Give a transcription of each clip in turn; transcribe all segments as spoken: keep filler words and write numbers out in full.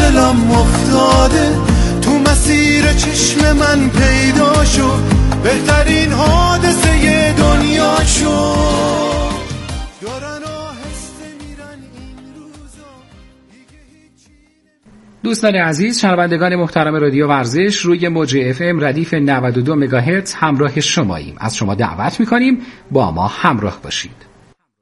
دلم افتاده، تو مسیر چشم من پیدا شد، بهترین حادثه دنیا شد. دارن آهسته میرن این روزا دیگه هیچی. دوستان عزیز، شنوندگان محترم رادیو ورزش، روی موج اف ام ردیف نود و دو مگاهرتز همراه شماییم. از شما دعوت میکنیم با ما همراه باشید.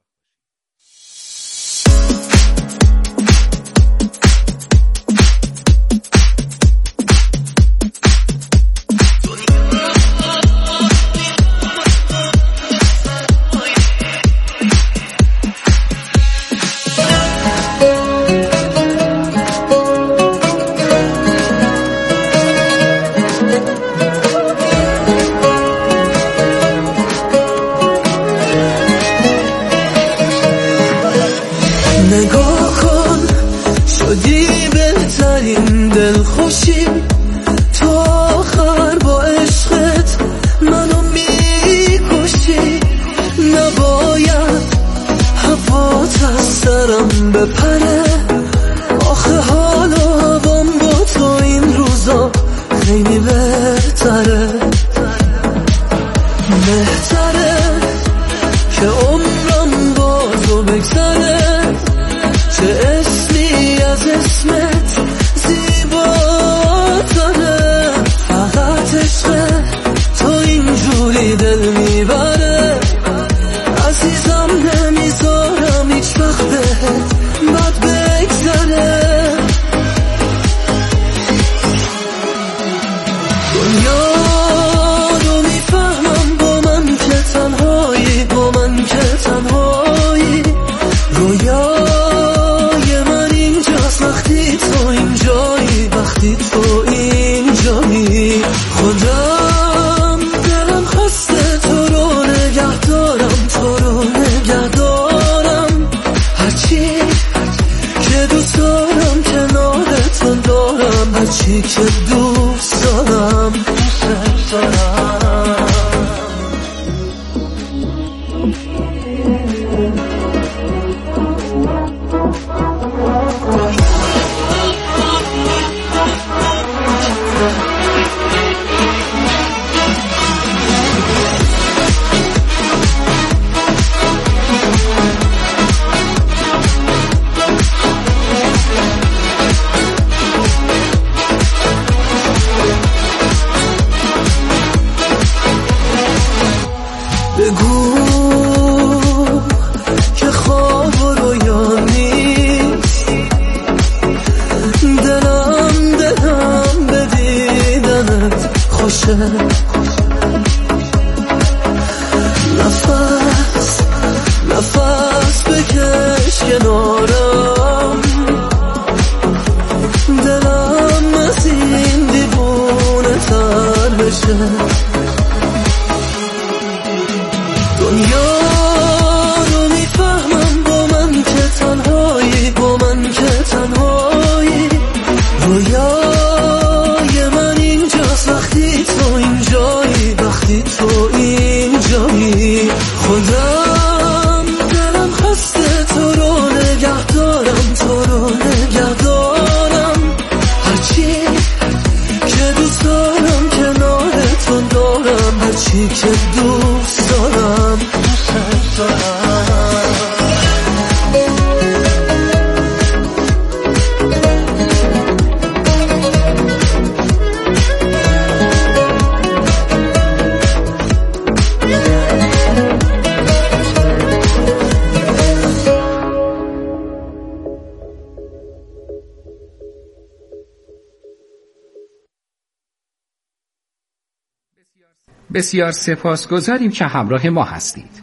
بسیار سپاسگزاریم که همراه ما هستید.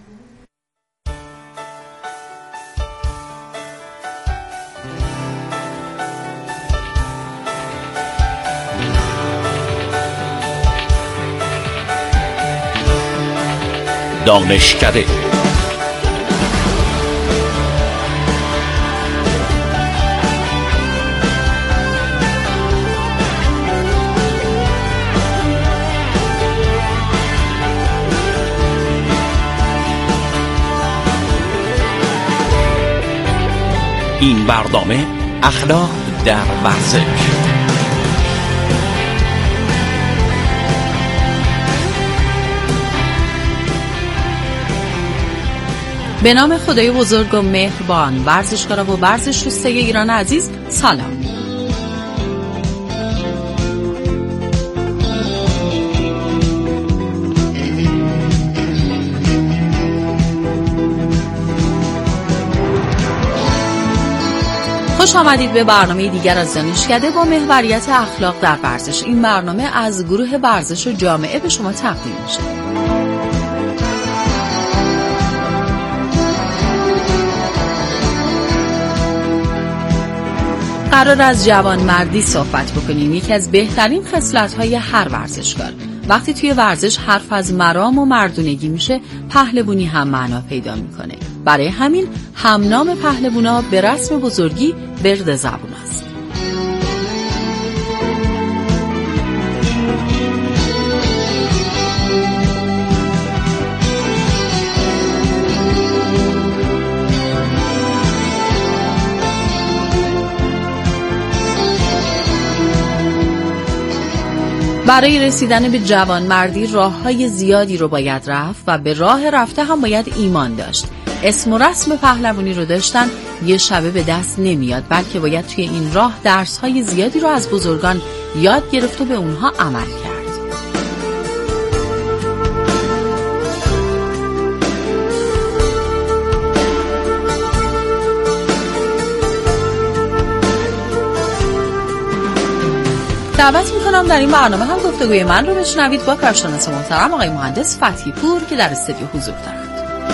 دانشکده این برنامه اخلاق، در ورزش. به نام خدای بزرگ و مهربان، ورزشکارا و ورزش دوسته ایران عزیز، سلام. خوش آمدید به برنامه دیگر از دانشکده با محوریت اخلاق در ورزش. این برنامه از گروه ورزش و جامعه به شما تقدیم میشه. قرار از جوانمردی صحبت بکنیم، یکی از بهترین خصلت‌های هر ورزشکار. وقتی توی ورزش حرف از مرام و مردونگی میشه، پهلوانی هم معنا پیدا میکنه. برای همین همنام پهلوانا به رسم بزرگی برد زبون است. برای رسیدن به جوانمردی راه‌های زیادی رو باید رفت و به راه رفته هم باید ایمان داشت. اسم و رسم پهلوانی رو داشتن یه شبه به دست نمیاد، بلکه باید توی این راه درس‌های زیادی رو از بزرگان یاد گرفت و به اونها عمل کرد. دعوت میکنم در این برنامه هم گفتگوی من رو بشنوید با کارشناس محترم آقای مهندس فتحی پور که در استودیو حضور دارند.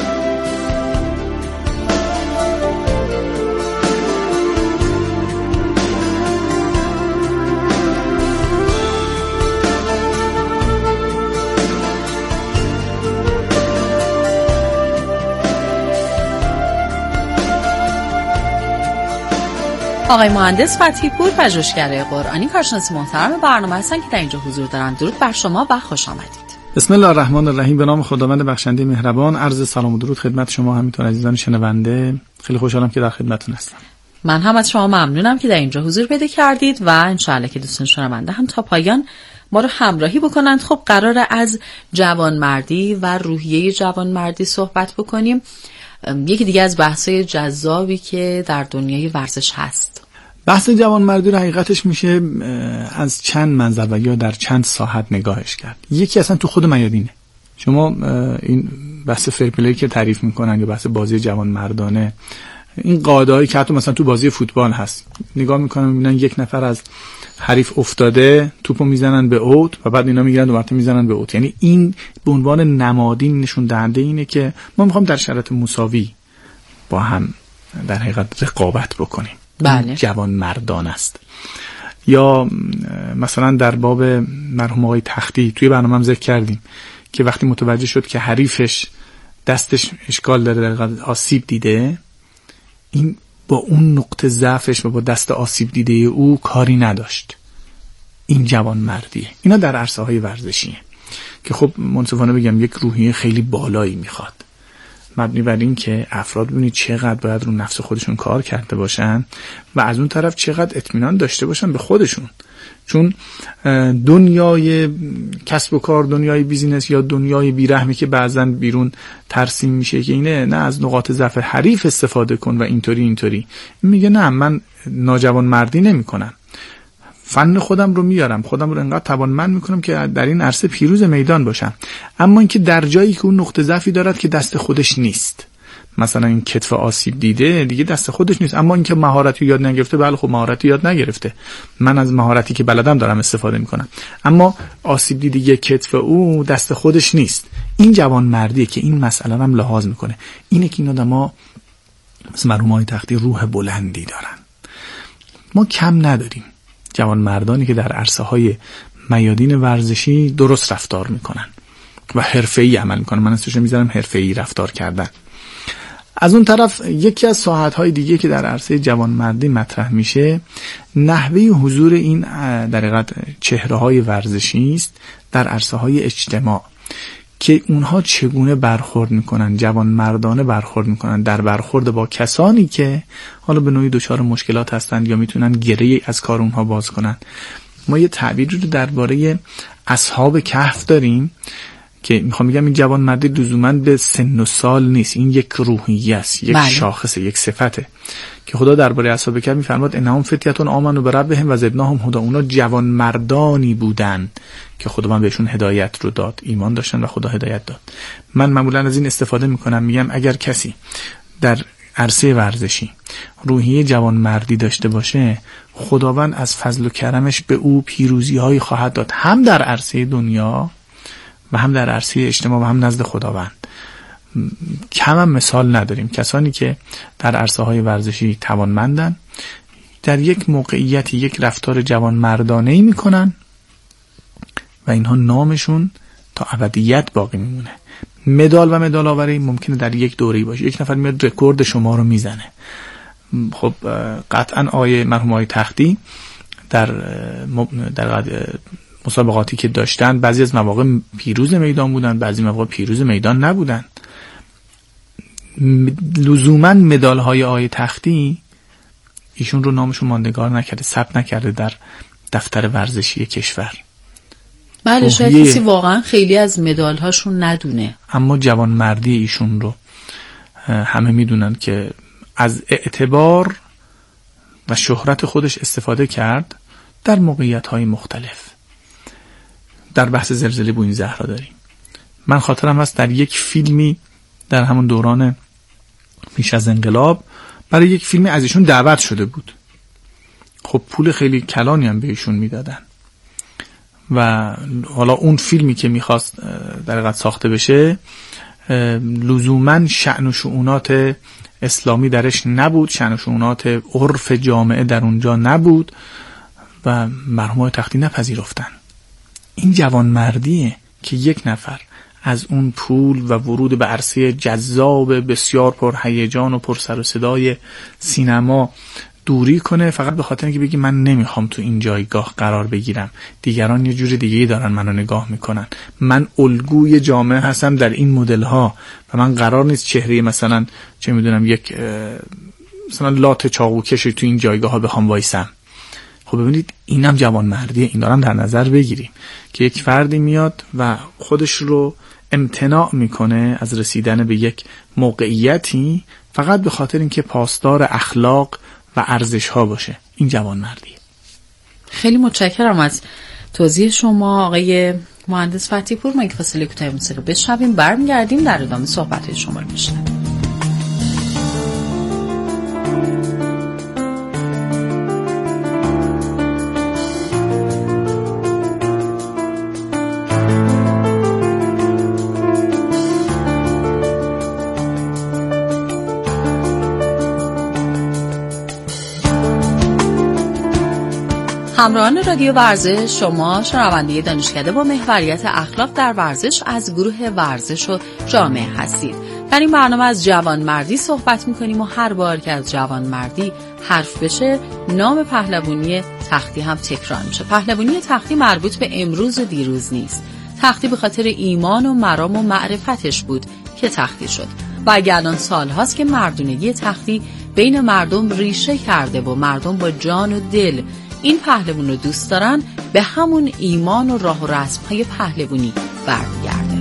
آقای مهندس فتحی پور، پژوهشگر قرآنی، کارشناس محترم برنامه هستن که در اینجا حضور دارن. درود بر شما و خوش آمدید. بسم الله الرحمن الرحیم. به نام خداوند بخشنده مهربان. عرض سلام و درود خدمت شما همینطور عزیزان شنونده. خیلی خوشحالم که در خدمتتون هستم. من هم از شما ممنونم که در اینجا حضور پیدا کردید و انشاءالله که دوستان شنونده هم تا پایان ما رو همراهی بکنند. خب قراره از جوانمردی و روحیه جوانمردی صحبت بکنیم. یکی دیگه از بحث‌های جذابی که در دنیای ورزش هست. بحث جوانمردی رو حقیقتش میشه از چند منظر و یا در چند ساحت نگاهش کرد. یکی اصلا تو خود میادینه. شما این بحث فرپلی که تعریف میکنن یا بحث بازی جوانمردانه، این قاعده‌ای که حتی مثلا تو بازی فوتبال هست، نگاه میکنن میبینن یک نفر از حریف افتاده، توپو میزنن به اوت و بعد اینا میگیرن دوباره میزنن به اوت. یعنی این به عنوان نمادین نشون دهنده اینه که ما میخوام در شرایط مساوی با هم در حقیقت رقابت بکنیم. بله. جوان مردان است. یا مثلا در باب مرحوم آقای تختی توی برنامه هم ذکر کردیم که وقتی متوجه شد که حریفش دستش اشکال داره، در حقیقت آسیب دیده، این با اون نقطه ضعفش و با دست آسیب دیده او کاری نداشت. این جوان مردیه. اینا در عرصه های ورزشیه که خب منصفانه بگم یک روحیه خیلی بالایی میخواد، مبنی بر این که افراد ببینید چقدر باید رو نفس خودشون کار کرده باشن و از اون طرف چقدر اطمینان داشته باشن به خودشون. چون دنیای کسب و کار، دنیای بیزینس یا دنیای بیرحمی که بعضن بیرون ترسیم میشه که اینه نه از نقاط ضعف حریف استفاده کن و اینطوری اینطوری، میگه نه من ناجوان مردی نمی کنم، فن خودم رو میارم، خودم رو انقدر توانمند میکنم که در این عرصه پیروز میدان باشم. اما اینکه در جایی که اون نقطه ضعفی دارد که دست خودش نیست، مثلا این کتف آسیب دیده دیگه دست خودش نیست، اما اینکه مهارتی یاد نگرفته، بله خب مهارتی یاد نگرفته، من از مهارتی که بلدم دارم استفاده میکنم، اما آسیب دیده کتف او دست خودش نیست. این جوان مردیه که این مسئله رو هم لحاظ میکنه. اینه که این آدما مثل مرحوم تختی روح بلندی دارن. ما کم نداریم جوان مردانی که در عرصه های میادین ورزشی درست رفتار میکنن و حرفه‌ای عمل میکنن. من اسمش میذارم حرفه‌ای رفتار کردن. از اون طرف یکی از ساحت‌های دیگه که در عرصه جوانمردی مطرح میشه، نحوه حضور این در حقیقت چهره‌های ورزشی است در عرصه‌های اجتماع که اونها چگونه برخورد میکنن، جوان مردانه برخورد میکنن در برخورد با کسانی که حالا به نوعی دچار مشکلات هستند یا میتونن گره از کار اونها باز کنن. ما یه تعبیری رو درباره اصحاب کهف داریم که میخوام بگم این جوان مردی لزوما به سن و سال نیست، این یک روحیه است، یک شاخصه، یک صفته که خدا درباره اصحاب کهف میفرماد انهم فتیه آمنوا بربهم و زدناهم هدی. اونا جوان مردانی بودن که خداوند بهشون هدایت رو داد، ایمان داشتن و خدا هدایت داد. من معمولا از این استفاده میکنم، میگم اگر کسی در عرصه ورزشی روحیه جوان مردی داشته باشه، خداوند از فضل و کرمش به او پیروزی هایی خواهد داد، هم در عرصه دنیا و هم در عرصه اجتماع و هم نزد خداوند. کم هم مثال نداریم کسانی که در عرصه های ورزشی توانمندن، در یک موقعیت یک رفتار جوان مردانه‌ای میکنن و اینها نامشون تا ابدیت باقی میمونه. مدال و مدال آوری ممکنه در یک دوره‌ای باشه، یک نفر میاد رکورد شما رو میزنه. خب قطعا آیه مرحوم آیه تختی در در مسابقاتی که داشتن بعضی از مواقع پیروز میدان بودن، بعضی مواقع پیروز میدان نبودن. لزوما مدال های آیه تختی ایشون رو نامشون ماندگار نکرده، ثبت نکرده در دفتر ورزشی کشور. بله شاید کسی واقعا خیلی از مدال هاشون ندونه، اما جوان مردی ایشون رو همه میدونن که از اعتبار و شهرت خودش استفاده کرد در موقعیت های مختلف. در بحث زلزله بوین زهرا داریم. من خاطرم هست در یک فیلمی در همون دوران پیش از انقلاب برای یک فیلمی از ایشون دعوت شده بود. خب پول خیلی کلانی هم به ایشون میدادن و حالا اون فیلمی که میخواست در حقیقت ساخته بشه لزوماً شأن و شؤونات اسلامی درش نبود، شأن و شؤونات عرف جامعه در اونجا نبود و مرحوم تختی نپذیرفتن. این جوان مردیه که یک نفر از اون پول و ورود به عرصه جذاب بسیار پر هیجان و پر سر و صدای سینما دوری کنه فقط به خاطر اینکه بگی من نمیخوام تو این جایگاه قرار بگیرم، دیگران یه جور دیگه‌ای دارن منو نگاه میکنن، من الگوی جامعه هستم در این مدل ها و من قرار نیست چهره مثلا چه میدونم یک مثلا لات چاقوکش تو این جایگاه ها بخوام وایسم. خب ببینید اینم جوان مردیه. این دارم در نظر بگیریم که یک فردی میاد و خودش رو امتناع میکنه از رسیدن به یک موقعیتی فقط به خاطر اینکه پاسدار اخلاق و ارزش ها باشه. این جوان مردیه. خیلی متشکرم از توضیح شما آقای مهندس فتحی پور. ما یک فاصله کوتاه موسیقی بشنویم، برمیگردیم در ادامه صحبت شما رو میشنویم. همراهان رادیو ورزش، شما شنونده دانشکده با محوریت اخلاق در ورزش از گروه ورزش و جامعه هستید. در این برنامه از جوانمردی صحبت می‌کنیم و هر بار که از جوانمردی حرف بشه نام پهلوانی تختی هم تکرار میشه. پهلوانی تختی مربوط به امروز و دیروز نیست. تختی به خاطر ایمان و مرام و معرفتش بود که تختی شد و اگر الان سال هاست که مردونگی تختی بین مردم ریشه کرده و مردم با جان و دل این پهلوان رو دوست دارن، به همون ایمان و راه و رسم‌های پهلوانی برمیگرده.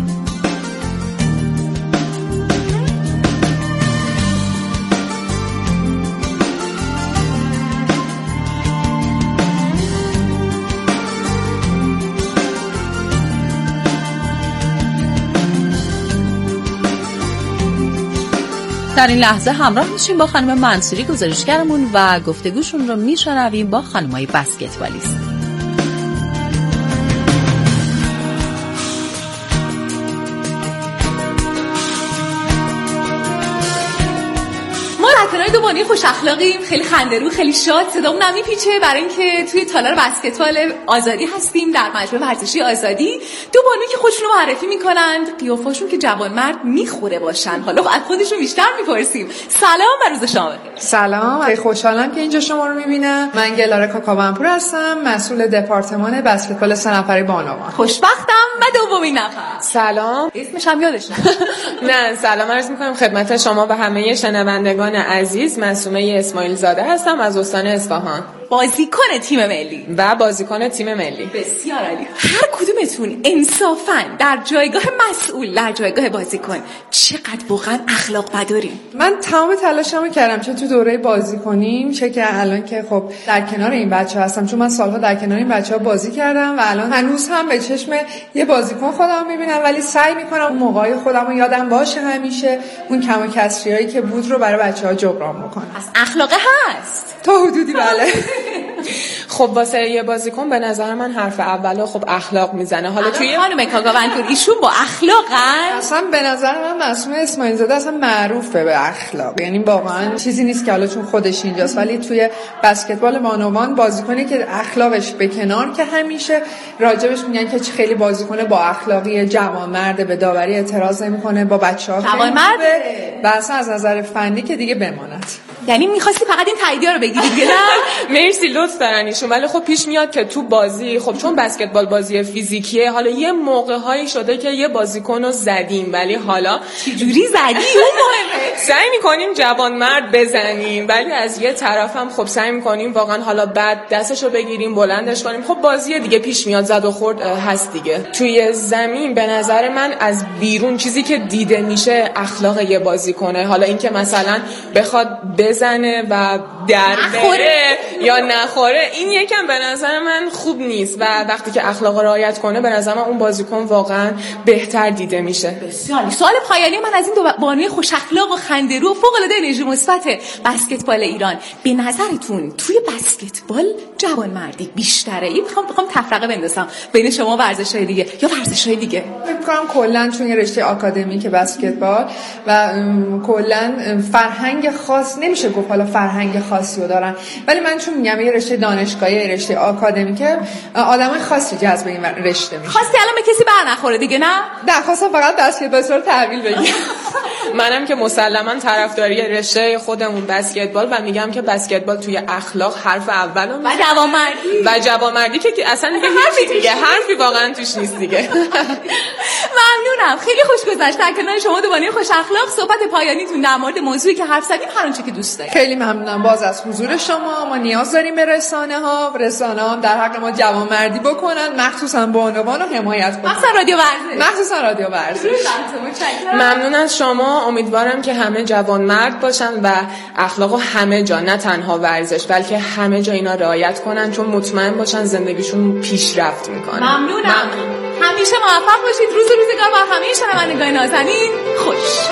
در این لحظه همراه میشیم با خانم منصوری گزارشگرمون و گفتگوشون رو میشنویم با خانم‌های بسکتبالیست. مرتباً دو بانوی خوش اخلاقیم، خیلی خنده‌رو، خیلی شاد، صدامون هم میپیچه برای اینکه توی تالار بسکتبال آزادی هستیم در مجمع ورزشی آزادی. دو بانوی که خودشون رو معرفی میکنند، قیافاشون که جوانمرد میخوره باشن. حالا از خودشون بیشتر میپرسیم. سلام و روز شما بخیر. سلام، خیلی خوشحالم که اینجا شما رو میبینم. من گلاره کاکاونپور هستم، مسئول دپارتمان بسکتبال سه نفره بانوان. خوشبختم و دومین نفر. سلام، اسمش هم یادش نه. سلام عرض میکنم خدمت شما و همه شنوندگان عزیز. معصومه اسماعیل زاده هستم از استان اصفهان، بازیکن تیم ملی و بازیکن تیم ملی. بسیار عالی. هر کدومتون انصافاً در جایگاه مسئول، در جایگاه بازیکن چقدر واقعا اخلاق بداریم؟ من تمام تلاشمو کردم چه تو دوره بازی کنیم، چه که الان که خب در کنار این بچه‌ها هستم، چون من سالها در کنار این بچه‌ها بازی کردم و الان هنوز هم به چشم یه بازیکن خودم میبینم، ولی سعی میکنم اون موقعی خودمو یادم باشه همیشه اون کم و کسریایی که بود رو برای بچه‌ها جبران بکنم. از اخلاق هست تا حدودی بله. خب واسه یه بازیکن به نظر من حرف اولو خب اخلاق میزنه. حالا توی خانم کاکاونپور ایشون با اخلاقن؟ اصلا به نظر من معصومه اسماعیل زاده اصلا معروفه به اخلاق، یعنی واقعا چیزی نیست که حالا چون خودش اینجاست، ولی توی بسکتبال بانوان بازیکنی که اخلاقش به کنار که همیشه راجبش میگن که خیلی بازیکن با اخلاقی، جوانمرد، به داوری اعتراض نمیکنه، با بچه‌ها جوانمرد و اصلا از نظر فنی که دیگه بماند. یعنی می‌خواستی فقط این تاییدیا رو بگیری دیگه؟ نه مرسی، لطف دارن ایشون. ولی خب پیش میاد که تو بازی، خب چون بسکتبال بازی فیزیکیه، حالا یه موقع‌هایی شده که یه بازیکن رو زدیم، ولی حالا چجوری زدی اون مهمه. سعی می‌کنیم جوانمرد بزنیم، ولی از یه طرف هم خب سعی می‌کنیم واقعا حالا بعد دستشو بگیریم، بلندش کنیم. خب بازی دیگه پیش میاد، زد و خورد هست دیگه. توی زمین به نظر من از بیرون چیزی که دیده میشه اخلاق یه بازیکنه. حالا اینکه مثلا بخواد بزنه و در بره یا نخوره، این یکم به نظر من خوب نیست و وقتی که اخلاق رعایت کنه به نظر من اون بازیکن واقعا بهتر دیده میشه. بسیار. سوال پایانی من از این دو بانوی خوش اخلاق و خنده‌رو و فوق العاده انرژی مثبت بسکتبال ایران، به نظرتون توی بسکتبال جوانمردی بیشتره؟ میخوام بخوام تفرقه بندازم بین شما ورزش‌های دیگه یا ورزش‌های دیگه. فکر کنم کلا چون یه رشته آکادمیک بسکتبال و کلا فرهنگ خاص نمیشه گفت حالا فرهنگ خاصی رو دارن، ولی من چون میگم یه رشته دانشگاهی، یه رشته آکادمیکه، آدمای خاصی جذب این رشته میشه. خواستی الان به کسی بر نخوره دیگه؟ نه نه، خواستم فقط بسکتبال رو تحویل بگیرم. منم که مسلما طرفداری رشته خودمون بسکتبال و میگم که بسکتبال توی اخلاق حرف اولو و جوانمردی و جوانمردی که اصلا دیگه حرفی دیگه حرفی واقعا توش نیست دیگه. ممنونم، خیلی خوش گذشت در کنار شما دو بانوی خوش اخلاق. صحبت پایانیتون در مورد موضوعی که حرف زدیم هر آنچه که دوست دارید. خیلی ممنونم باز از حضور شما. ما نیاز داریم به رسانه ها، رسانه ها در حق ما جوانمردی بکنن، مخصوصا بانوان رو حمایت کنن، مخصوصا رادیو ورزش. مخصوصا رادیو ورزش. ممنون از شما. امیدوارم که همه جوانمرد باشن و اخلاقو همه جا، نه تنها ورزش بلکه همه جا اینا رعایت کنن، چون مطمئن باشن زندگیشون پیشرفت میکنه. ممنونم. ممنون. همیشه موفق باشید. روز روزگار با همه شنوندگان نازنین خوش.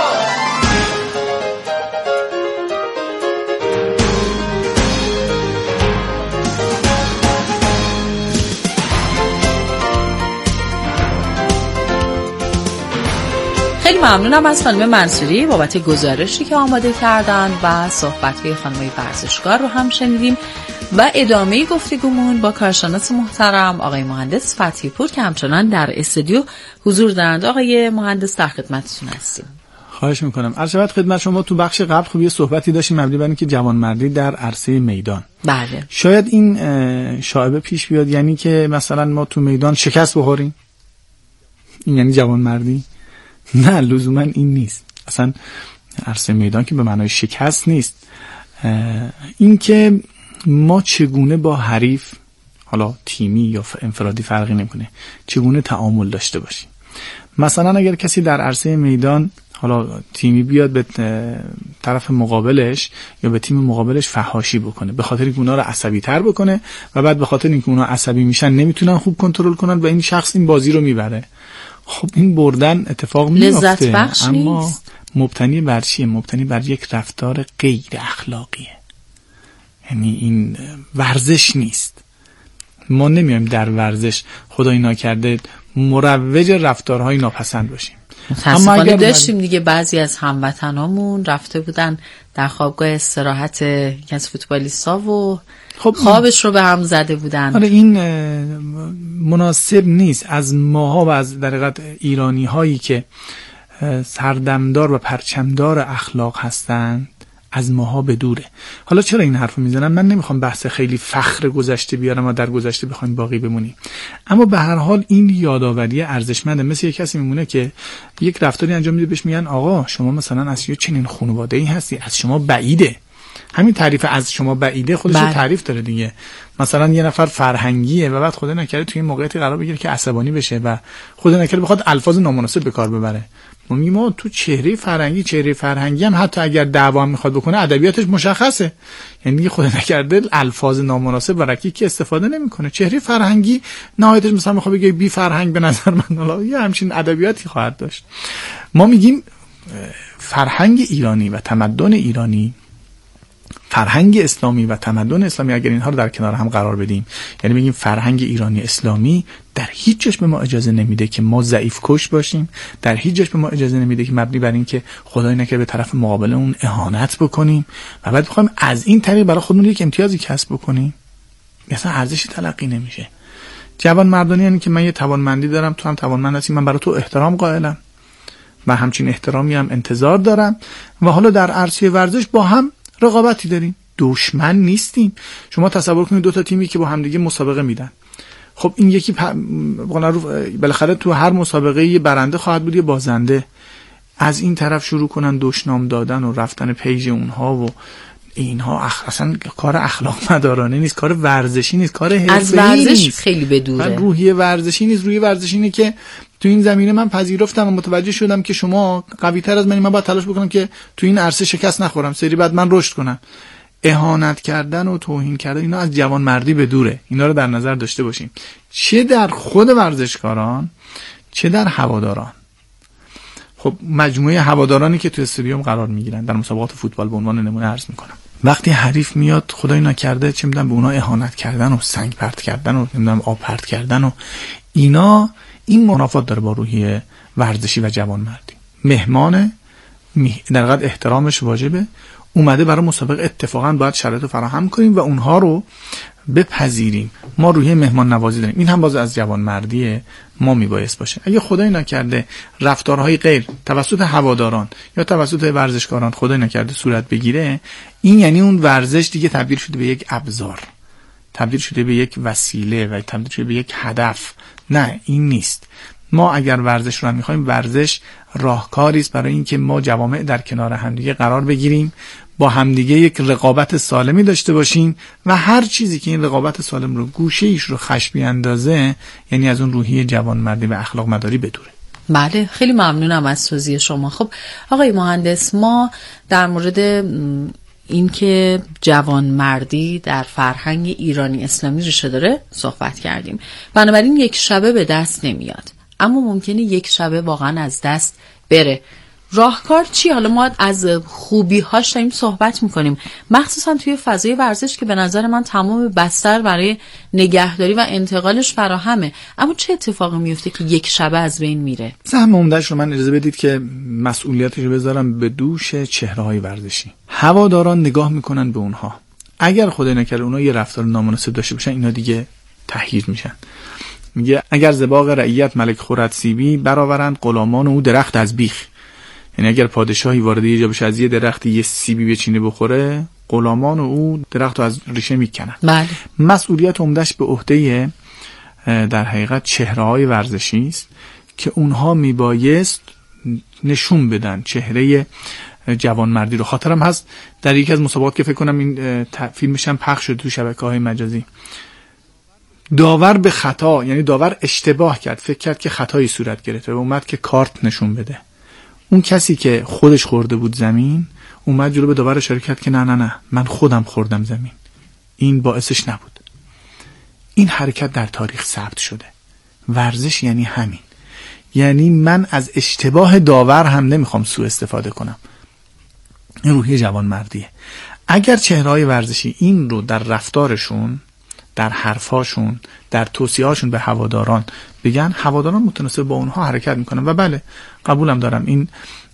خیلی ممنونم از خانم منصوری بابت گزارشی که آماده کردن و صحبت‌های خانم ورزشکار رو هم شنیدیم و ادامه گفتگومون با کارشناس محترم آقای مهندس فتحی پور که همچنان در استودیو حضور دارند. آقای مهندس در خدمتتون هستیم. خواهش میکنم. عرض شود خدمت شما تو بخش قبل خوب یه صحبتی داشتیم مبنی بر اینکه جوانمردی در عرصه میدان. بله. شاید این شایبه پیش بیاد، یعنی که مثلا ما تو میدان شکست بخوریم، این یعنی جوانمردی؟ نه، لزوما این نیست. اصلا عرصه میدان که به معنای شکست نیست. این که ما چگونه با حریف، حالا تیمی یا انفرادی فرقی نمیکنه، چگونه تعامل داشته باشیم. مثلا اگر کسی در عرصه میدان، حالا تیمی بیاد به طرف مقابلش یا به تیم مقابلش فحاشی بکنه، به خاطر اینکه اونا رو عصبی تر بکنه و بعد به خاطر اینکه اونا عصبی میشن نمیتونن خوب کنترل کنن و این شخص این بازی رو میبره. خب این بردن اتفاق میفته، اما نیست. مبتنی بر چیه؟ مبتنی بر یک رفتار غیر اخلاقیه. یعنی این ورزش نیست. ما نمیایم در ورزش خدای ناکرده مروج رفتارهای ناپسند باشیم. متاسفانه داشتیم دیگه بعضی از هموطنامون رفته بودن در خوابگاه استراحت یکی از فوتبالیستا و خب خوابش رو به هم زده بودن. آره این مناسب نیست از ماها و از در حقیقت ایرانی هایی که سردمدار و پرچمدار اخلاق هستند از ماها بدوره. حالا چرا این حرفو میزنم؟ من نمیخوام بحث خیلی فخر گذشته بیارم و در گذشته بخوایم باقی بمونیم، اما به هر حال این یادآوری ارزشمنده. مثل یک کسی میمونه که یک رفتاری انجام میده بهش میگن آقا شما مثلا از یه چنین خانواده‌ای هستی، از شما بعیده. همین تعریف از شما بعیده خودش رو تعریف داره دیگه. مثلا یه نفر فرهنگیه و بعد خدا نکرده توی این موقعیتی قرار بگیره که عصبانی بشه و خدا نکرده بخواد الفاظ نامناسب به کار ببره. ما میگیم ما تو چهره فرهنگی چهره فرهنگی هم حتی اگر دعوا هم میخواد بکنه ادبیاتش مشخصه، یعنی دیگه خدا نکرده الفاظ نامناسب و رکیکی استفاده نمیکنه. چهره فرهنگی نهایتش مثلا میخواد بگه بی فرهنگ به نظر من، حالا یه همچین ادبیاتی خواهد داشت. ما میگیم فرهنگ ایرانی و تمدن ایرانی، فرهنگ اسلامی و تمدن اسلامی، اگر اینها رو در کنار هم قرار بدیم، یعنی میگیم فرهنگ ایرانی اسلامی در هیچ جاش به ما اجازه نمیده که ما ضعیف کش باشیم، در هیچ جاش به ما اجازه نمیده که مبنی بر این که خدای نکرده به طرف مقابل اون اهانت بکنیم و بعد بخوایم از این طریق برای خودمون یک امتیازی کسب بکنیم. اصلا ارزشی تلقی نمیشه. جوان مردانی یعنی که من یه توانمندی دارم، تو هم توانمند هستی، من برای تو احترام قائلم و همچین احترامی هم انتظار دارم و حالا در عرصه ورزش با هم رقابتی داریم، دشمن نیستیم. شما تصور کنید دو تا تیمی که با هم دیگه مسابقه میدن، خب این یکی پ... بالاخره تو هر مسابقه یه برنده خواهد بود یه بازنده. از این طرف شروع کنن دشنام دادن و رفتن پیج اونها و اینها اخ... اصلا کار اخلاق مدارانه نیست، کار ورزشی نیست، کار حرفه‌ای نیست، از ورزش خیلی بدوره. روحیه ورزشی نیست. روحیه ورزشی اینه که تو این زمینه من پذیرفتم و متوجه شدم که شما قوی تر از منی، من باید تلاش بکنم که تو این عرصه شکست نخورم، سری بعد من رشد کنم. اهانت کردن و توهین کردن اینا از جوان مردی به دوره. اینا رو در نظر داشته باشیم، چه در خود ورزشکاران چه در هواداران. خب مجموعه هوادارانی که تو استادیوم قرار میگیرن در مسابقات فوتبال به عنوان نمونه عرض میکنم، وقتی حریف میاد خدای نکرده چه میدونم به اونا اهانت کردن و سنگ پرت کردن و نمیدونم آب پرت کردن و اینا، این منافات داره با روحیه ورزشی و جوان مردی. مهمان در حقیقت احترامش واجبه، اومده برای مسابقه، اتفاقا باید شرایط رو فراهم کنیم و اونها رو بپذیریم. ما روحیه مهمان نوازی داریم، این هم باز از جوان مردی ما میبایست باشه. اگه خدای نکرده رفتارهای غیر توسط هواداران یا توسط ورزشکاران خدای نکرده صورت بگیره، این یعنی اون ورزش دیگه تبدیل شده به یک ابزار، تبدیل شده به یک وسیله و تبدیل شده به یک هدف. نه این نیست. ما اگر ورزش رو هم میخوایم، ورزش راهکاری است برای اینکه ما جوامع در کنار همدیگه قرار بگیریم، با همدیگه یک رقابت سالمی داشته باشیم و هر چیزی که این رقابت سالم رو گوشه ایش رو خش بیاندازه، یعنی از اون روحیه جوانمردی و اخلاق مداری بدوره. بله خیلی ممنونم از توضیح شما. خب آقای مهندس، ما در مورد این که جوانمردی در فرهنگ ایرانی اسلامی ریشه داره صحبت کردیم، بنابراین یک شبه به دست نمیاد، اما ممکنه یک شبه واقعا از دست بره. راهکار چی؟ حالا ما از خوبی هاش داریم صحبت میکنیم، مخصوصا توی فضای ورزش که به نظر من تمام بستر برای نگهداری و انتقالش فراهمه، اما چه اتفاقی میفته که یک شبه از بین میره؟ سهم عمده‌اش رو من اجازه بدید که مسئولیتش رو بذارم به دوش چهره‌های ورزشی. هواداران نگاه میکنن به اونها، اگر خدای نکرده اونها یه رفتار نامناسب داشته باشن، اینا دیگه تحقیر میشن. میگه اگر زباق رعیت ملک خورد سیبی برآورند غلامان او درخت از بیخ. یعنی اگر پادشاهی وارد یه جا بشه از یه درختی یه سیبی بچینه بخوره، غلامان او درخت رو از ریشه میکنن. بله. مسئولیت عمدش به عهده در حقیقت چهره‌های ورزشی است که اونها میبایست نشون بدن چهره جوانمردی رو. خاطرم هست در یکی از مسابقات که فکر کنم این فیلمش هم پخش شد تو شبکه‌های مجازی، داور به خطا، یعنی داور اشتباه کرد، فکر کرد که خطایی صورت گرفته و اومد که کارت نشون بده. اون کسی که خودش خورده بود زمین اومد جلو به داور اشاره کرد که نه نه نه من خودم خوردم زمین، این باعثش نبود. این حرکت در تاریخ ثبت شده. ورزش یعنی همین، یعنی من از اشتباه داور هم نمیخوام سوء استفاده کنم. این روحیه جوانمردیه. اگر چهره‌های ورزشی این رو در رفتارشون، در حرفاشون، در توصیه‌هاشون به هواداران بگن، هواداران متناسب با اونها حرکت میکنن. و بله قبولم دارم این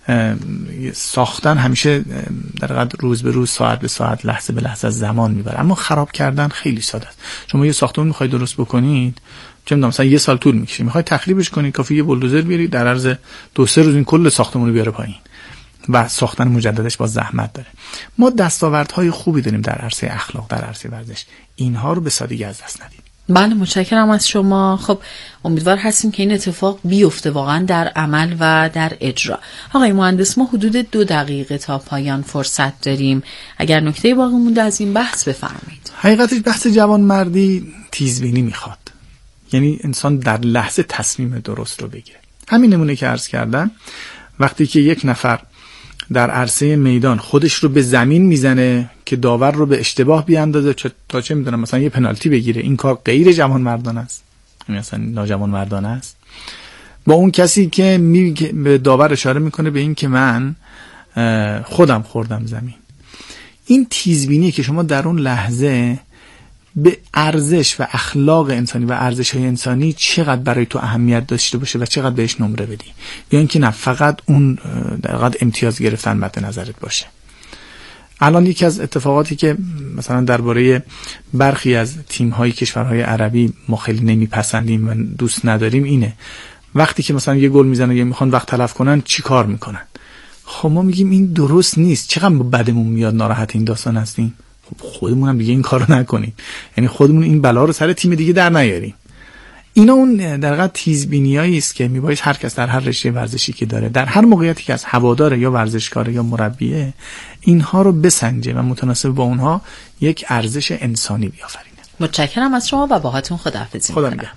ساختن همیشه در حقیقت روز به روز، ساعت به ساعت، لحظه به لحظه زمان میبره، اما خراب کردن خیلی ساده است. شما یه ساختمون میخواید درست بکنید، چه میدونم مثلا یه سال طول میکشه، میخواید تخریبش کنید، کافی یه بولدوزر بیارید در عرض دو سه روز این کل ساختمون رو بیاره پایین و ساختن مجددش با زحمت داره. ما دستاوردهای خوبی داریم در عرصه اخلاق، در عرصه ورزش، اینها رو به سادگی از دست ندید. بله متشکرم از شما. خب امیدوار هستیم که این اتفاق بیفته واقعا در عمل و در اجرا. آقای مهندس، ما حدود دو دقیقه تا پایان فرصت داریم، اگر نکته باقی مونده از این بحث بفرمایید. حقیقتش بحث جوانمردی تیزبینی میخواد، یعنی انسان در لحظه تصمیم درست رو بگیره. همین نمونه که عرض کردم، وقتی که یک نفر در عرصه میدان خودش رو به زمین میزنه که داور رو به اشتباه بیاندازه تا چه میدونم مثلا یه پنالتی بگیره، این کار غیر جوانمردانه است، مثلا ناجوانمردانه است. با اون کسی که می به داور اشاره میکنه به این که من خودم خوردم زمین. این تیزبینی که شما در اون لحظه به ارزش و اخلاق انسانی و ارزش‌های انسانی چقدر برای تو اهمیت داشته باشه و چقدر بهش نمره بدی، یا اینکه نه فقط اون در واقع امتیاز گرفتن مد نظرت باشه. الان یکی از اتفاقاتی که مثلا درباره برخی از تیم‌های کشورهای عربی ما خیلی نمیپسندیم و دوست نداریم اینه، وقتی که مثلا یه گل میزنن یا میخوان وقت تلف کنن چی کار میکنن؟ خب ما میگیم این درست نیست، چقدر بدمون میاد، ناراحت این داستان هستیم. خب خودمون هم دیگه این کارو نکنیم، یعنی خودمون این بلا رو سر تیم دیگه در نیاریم. اینا اون در واقع تیزبینیایی است که میبایست هر کس در هر رشته ورزشی که داره، در هر موقعیتی که از هوادار یا ورزشکار یا مربیه، اینها رو بسنجه و متناسب با اونها یک ارزش انسانی بیافرینه. متشکرم از شما و باهاتون خداحافظی خدا می‌کنم.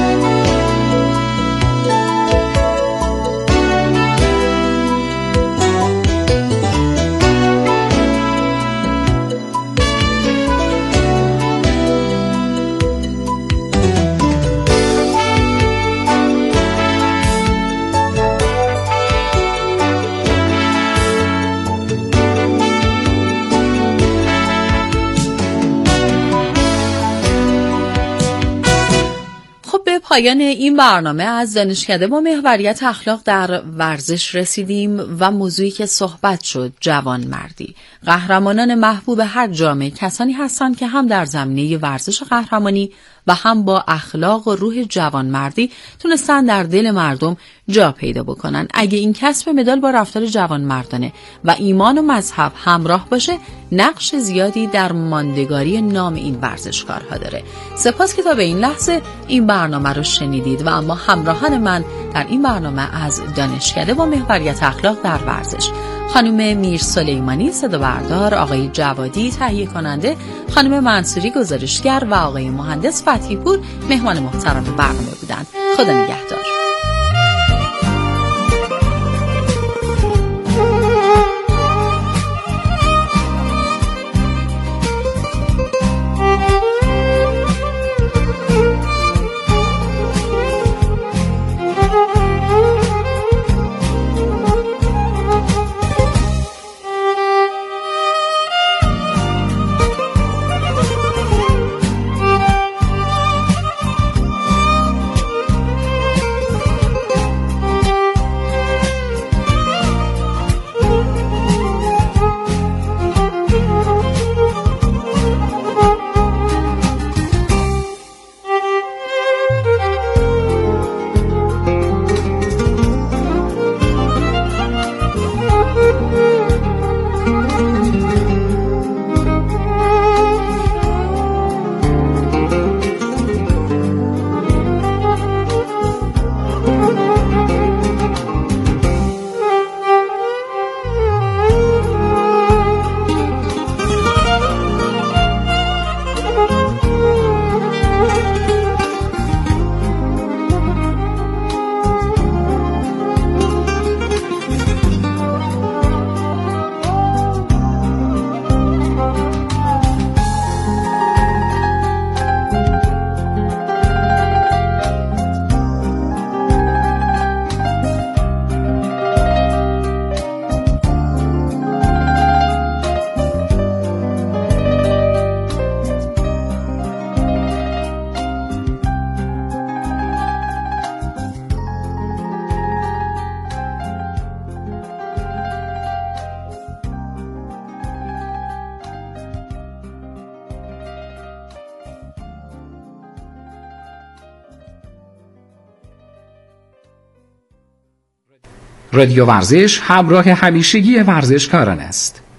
پایان این برنامه از دانشکده با محوریت اخلاق در ورزش رسیدیم و موضوعی که صحبت شد جوانمردی. قهرمانان محبوب هر جامعه کسانی هستند که هم در زمینه ورزش قهرمانی و هم با اخلاق و روح جوانمردی تونستن در دل مردم جا پیدا بکنن. اگه این کسب مدال با رفتار جوانمردانه و ایمان و مذهب همراه باشه، نقش زیادی در ماندگاری نام این ورزشکارها داره. سپاس که تا به این لحظه این برنامه رو شنیدید و اما همراهان من در این برنامه از دانشکده با محوریت اخلاق در ورزش، خانم میر سلیمانی صدا بردار، آقای جوادی تهیه کننده، خانم منصوری گزارشگر و آقای مهندس فتحی پور مهمان محترم برنامه بودند. خدا نگهدار. رادیو ورزش همراه همیشگی ورزشکاران است.